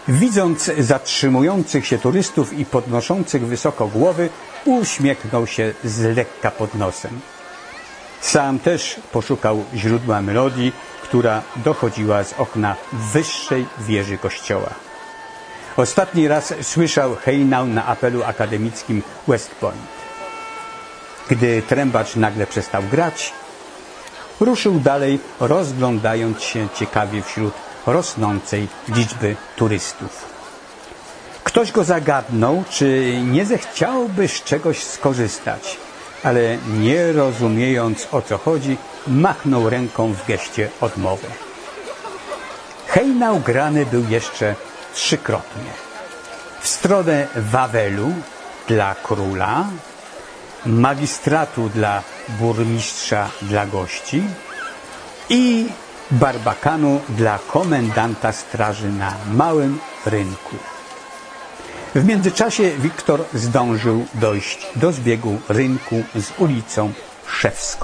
Widząc zatrzymujących się turystów i podnoszących wysoko głowy, uśmiechnął się z lekka pod nosem. Sam też poszukał źródła melodii, która dochodziła z okna wyższej wieży kościoła. Ostatni raz słyszał hejnał na apelu akademickim West Point. Gdy trębacz nagle przestał grać, ruszył dalej, rozglądając się ciekawie wśród rosnącej liczby turystów. Ktoś go zagadnął, czy nie zechciałby z czegoś skorzystać, ale nie rozumiejąc, o co chodzi, machnął ręką w geście odmowy. Hejnał grany był jeszcze 3-krotnie. W stronę Wawelu dla króla, magistratu dla burmistrza dla gości i barbakanu dla komendanta straży na małym rynku. W międzyczasie Wiktor zdążył dojść do zbiegu rynku z ulicą Szewską.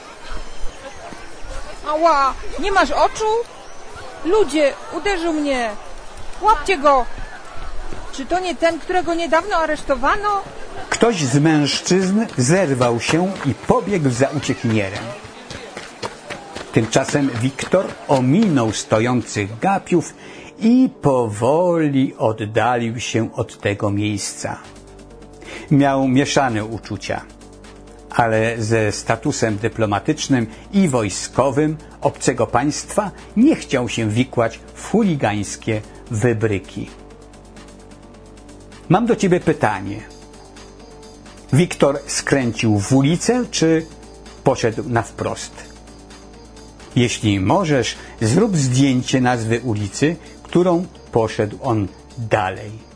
Ała, nie masz oczu? Ludzie, uderzył mnie. Łapcie go. Czy to nie ten, którego niedawno aresztowano? Ktoś z mężczyzn zerwał się i pobiegł za uciekinierem. Tymczasem Wiktor ominął stojących gapiów i powoli oddalił się od tego miejsca. Miał mieszane uczucia, ale ze statusem dyplomatycznym i wojskowym obcego państwa nie chciał się wikłać w chuligańskie wybryki. Mam do ciebie pytanie. Wiktor skręcił w ulicę, czy poszedł na wprost? Jeśli możesz, zrób zdjęcie nazwy ulicy, którą poszedł on dalej.